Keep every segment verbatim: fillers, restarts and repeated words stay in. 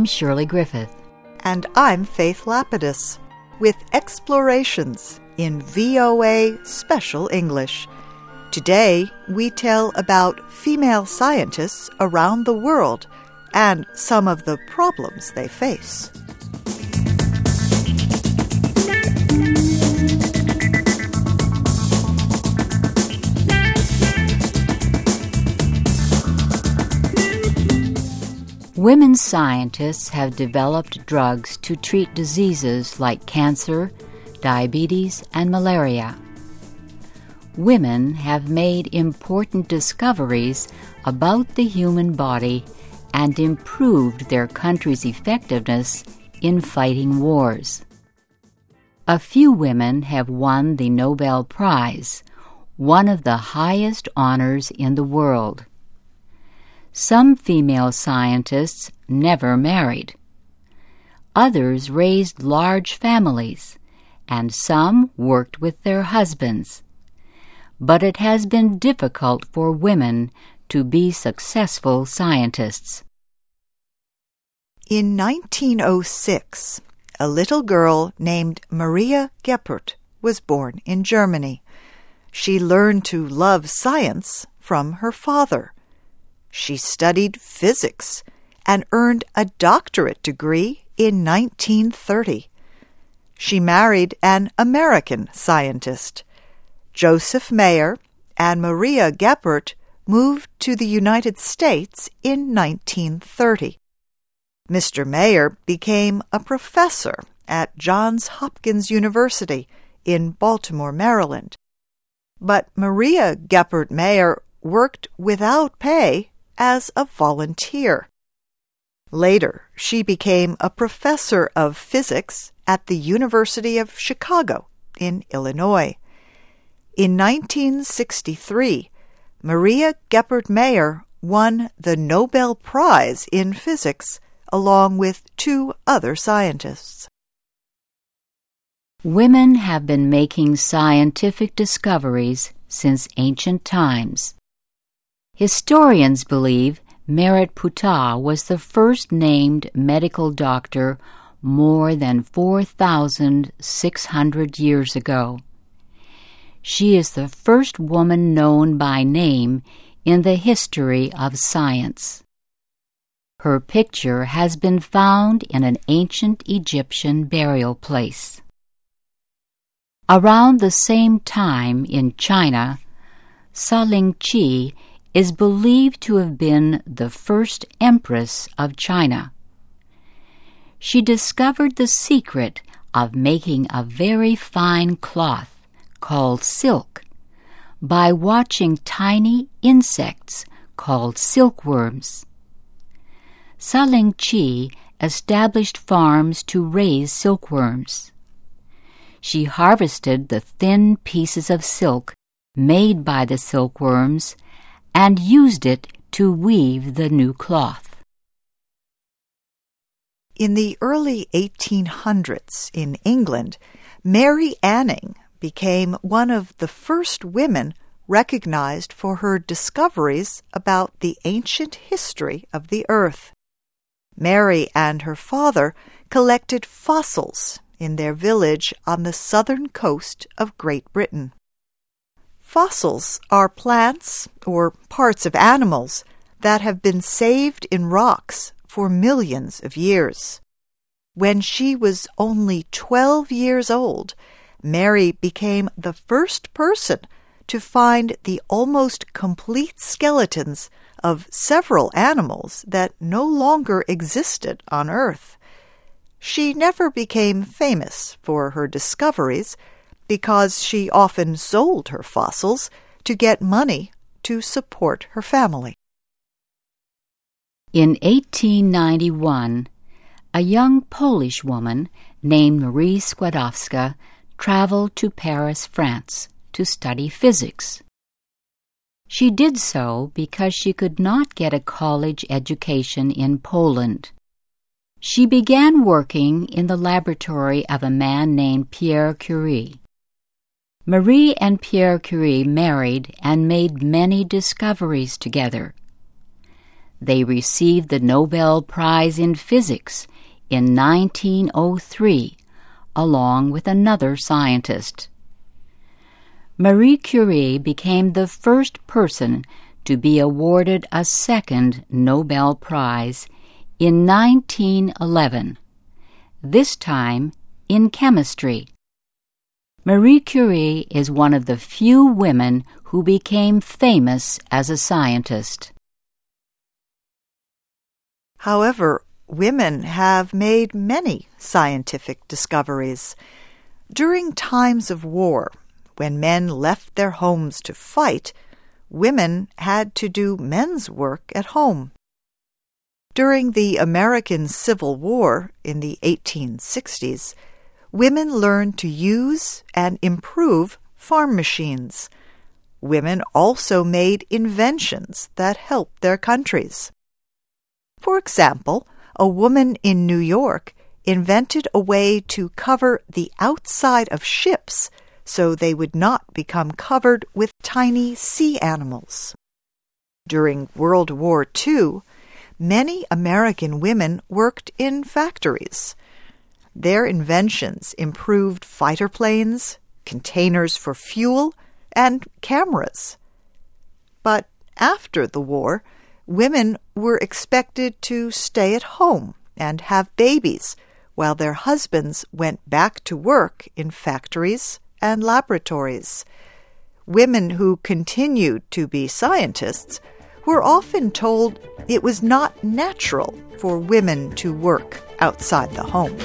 I'm Shirley Griffith. And I'm Faith Lapidus, with Explorations in V O A Special English. Today, we tell about female scientists around the world and some of the problems they face. Women scientists have developed drugs to treat diseases like cancer, diabetes, and malaria. Women have made important discoveries about the human body and improved their country's effectiveness in fighting wars. A few women have won the Nobel Prize, one of the highest honors in the world. Some female scientists never married. Others raised large families, and some worked with their husbands. But it has been difficult for women to be successful scientists. In nineteen oh six, a little girl named Maria Geppert was born in Germany. She learned to love science from her father. She studied physics and earned a doctorate degree in nineteen thirty. She married an American scientist. Joseph Mayer and Maria Geppert moved to the United States in nineteen thirty. Mister Mayer became a professor at Johns Hopkins University in Baltimore, Maryland. But Maria Geppert Mayer worked without pay as a volunteer. Later, she became a professor of physics at the University of Chicago in Illinois. In nineteen sixty-three, Maria Geppert Mayer won the Nobel Prize in Physics along with two other scientists. Women have been making scientific discoveries since ancient times. Historians believe Merit Putah was the first named medical doctor more than four thousand six hundred years ago. She is the first woman known by name in the history of science. Her picture has been found in an ancient Egyptian burial place. Around the same time in China, Saling Qi is believed to have been the first empress of China. She discovered the secret of making a very fine cloth called silk by watching tiny insects called silkworms. Saling Qi established farms to raise silkworms. She harvested the thin pieces of silk made by the silkworms and used it to weave the new cloth. In the early eighteen hundreds in England, Mary Anning became one of the first women recognized for her discoveries about the ancient history of the earth. Mary and her father collected fossils in their village on the southern coast of Great Britain. Fossils are plants or parts of animals that have been saved in rocks for millions of years. When she was only twelve years old, Mary became the first person to find the almost complete skeletons of several animals that no longer existed on Earth. She never became famous for her discoveries because she often sold her fossils to get money to support her family. In eighteen ninety-one, a young Polish woman named Marie Skłodowska traveled to Paris, France, to study physics. She did so because she could not get a college education in Poland. She began working in the laboratory of a man named Pierre Curie. Marie and Pierre Curie married and made many discoveries together. They received the Nobel Prize in Physics in nineteen oh three, along with another scientist. Marie Curie became the first person to be awarded a second Nobel Prize in nineteen eleven, this time in chemistry. Marie Curie is one of the few women who became famous as a scientist. However, women have made many scientific discoveries. During times of war, when men left their homes to fight, women had to do men's work at home. During the American Civil War in the eighteen sixties, women learned to use and improve farm machines. Women also made inventions that helped their countries. For example, a woman in New York invented a way to cover the outside of ships so they would not become covered with tiny sea animals. During World War Two, many American women worked in factories. Their inventions improved fighter planes, containers for fuel, and cameras. But after the war, women were expected to stay at home and have babies while their husbands went back to work in factories and laboratories. Women who continued to be scientists were often told it was not natural for women to work outside the home.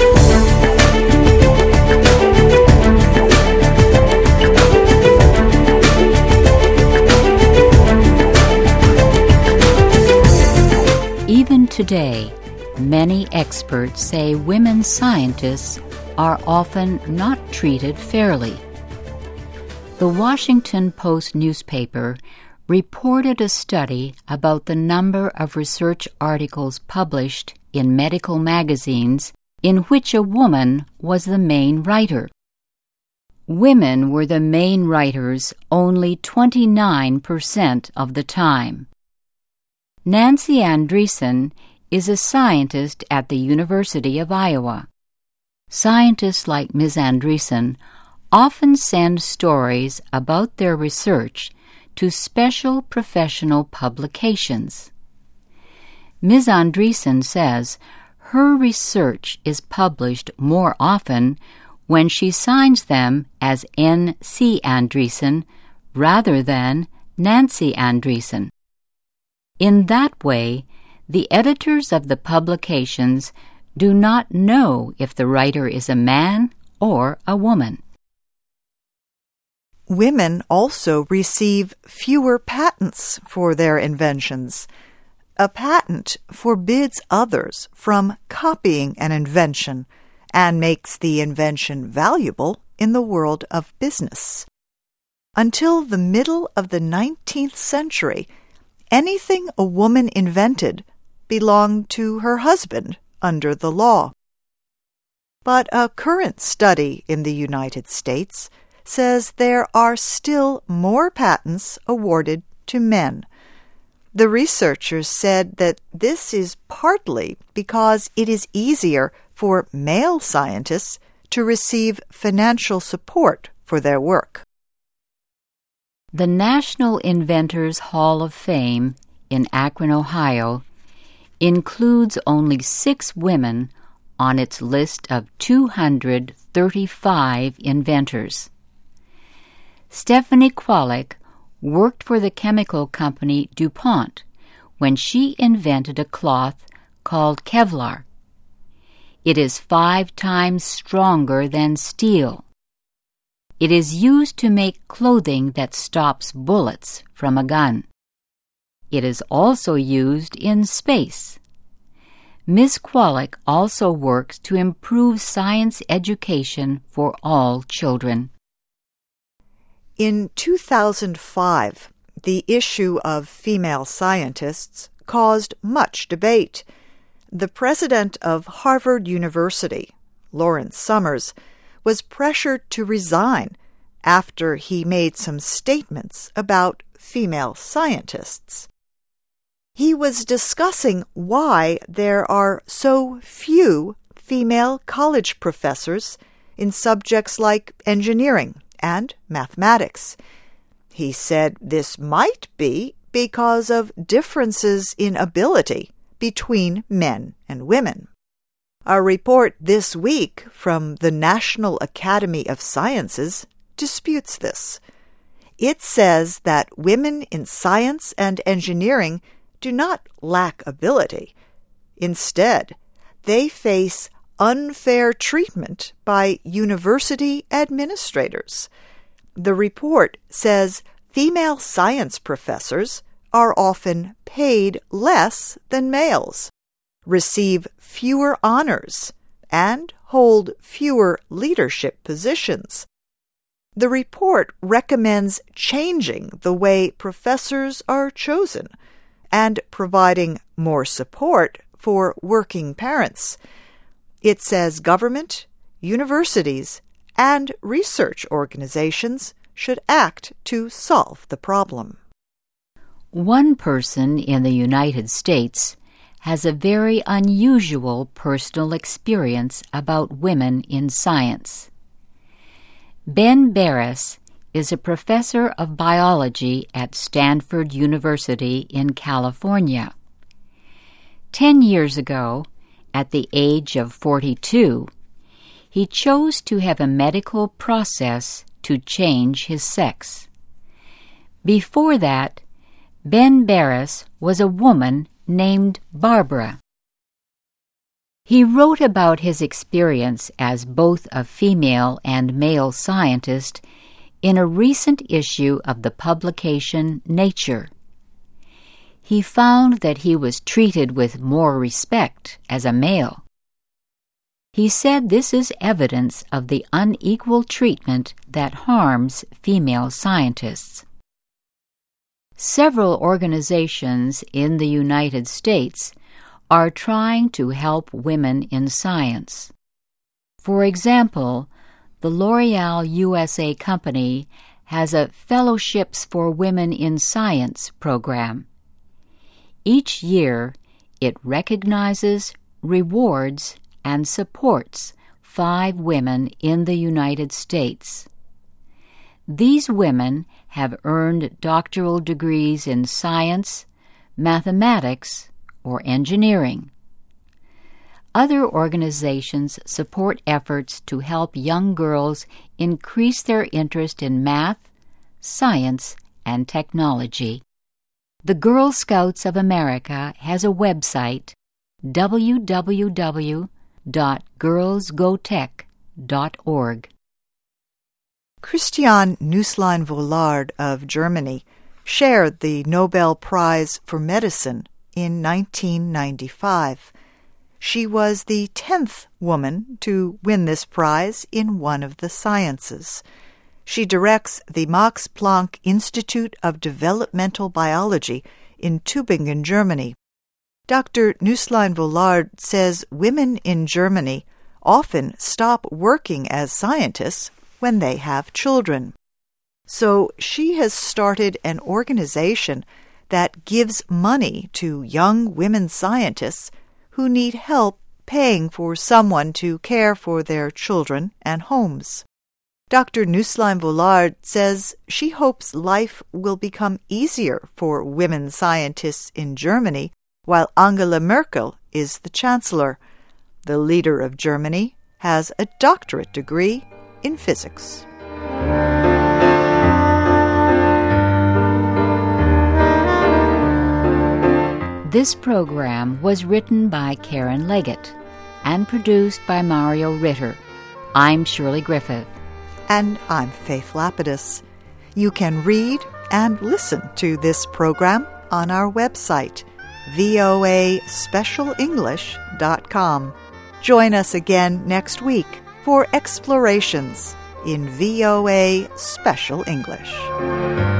Even today, many experts say women scientists are often not treated fairly. The Washington Post newspaper reported a study about the number of research articles published in medical magazines in which a woman was the main writer. Women were the main writers only twenty-nine percent of the time. Nancy Andreessen is a scientist at the University of Iowa. Scientists like Miz Andreessen often send stories about their research to special professional publications. Miz Andreessen says her research is published more often when she signs them as N C Andreessen rather than Nancy Andreessen. In that way, the editors of the publications do not know if the writer is a man or a woman. Women also receive fewer patents for their inventions. A patent forbids others from copying an invention and makes the invention valuable in the world of business. Until the middle of the nineteenth century, anything a woman invented belonged to her husband under the law. But a current study in the United States says there are still more patents awarded to men. The researchers said that this is partly because it is easier for male scientists to receive financial support for their work. The National Inventors Hall of Fame in Akron, Ohio, includes only six women on its list of two hundred thirty-five inventors. Stephanie Kwolek worked for the chemical company DuPont when she invented a cloth called Kevlar. It is five times stronger than steel. It is used to make clothing that stops bullets from a gun. It is also used in space. Miz Kwolek also works to improve science education for all children. In two thousand five, the issue of female scientists caused much debate. The president of Harvard University, Lawrence Summers, was pressured to resign after he made some statements about female scientists. He was discussing why there are so few female college professors in subjects like engineering and mathematics. He said this might be because of differences in ability between men and women. A report this week from the National Academy of Sciences disputes this. It says that women in science and engineering do not lack ability. Instead, they face unfair treatment by university administrators. The report says female science professors are often paid less than males, receive fewer honors, and hold fewer leadership positions. The report recommends changing the way professors are chosen and providing more support for working parents. It says government, universities, and research organizations should act to solve the problem. One person in the United States has a very unusual personal experience about women in science. Ben Barres is a professor of biology at Stanford University in California. Ten years ago, at the age of forty-two, he chose to have a medical process to change his sex. Before that, Ben Barres was a woman named Barbara. He wrote about his experience as both a female and male scientist in a recent issue of the publication Nature. He found that he was treated with more respect as a male. He said this is evidence of the unequal treatment that harms female scientists. Several organizations in the United States are trying to help women in science. For example, the L'Oreal U S A company has a Fellowships for Women in Science program. Each year, it recognizes, rewards, and supports five women in the United States. These women have earned doctoral degrees in science, mathematics, or engineering. Other organizations support efforts to help young girls increase their interest in math, science, and technology. The Girl Scouts of America has a website, w w w dot girls go tech dot org. Christiane Nüsslein-Vollard of Germany shared the Nobel Prize for Medicine in nineteen ninety-five. She was the tenth woman to win this prize in one of the sciences. She directs the Max Planck Institute of Developmental Biology in Tübingen, Germany. Doctor Nüsslein-Vollard says women in Germany often stop working as scientists when they have children. So she has started an organization that gives money to young women scientists who need help paying for someone to care for their children and homes. Doctor Nüsslein-Vollard says she hopes life will become easier for women scientists in Germany while Angela Merkel is the chancellor. The leader of Germany has a doctorate degree in physics. This program was written by Karen Leggett and produced by Mario Ritter. I'm Shirley Griffith. And I'm Faith Lapidus. You can read and listen to this program on our website, v o a special english dot com. Join us again next week for explorations in V O A Special English.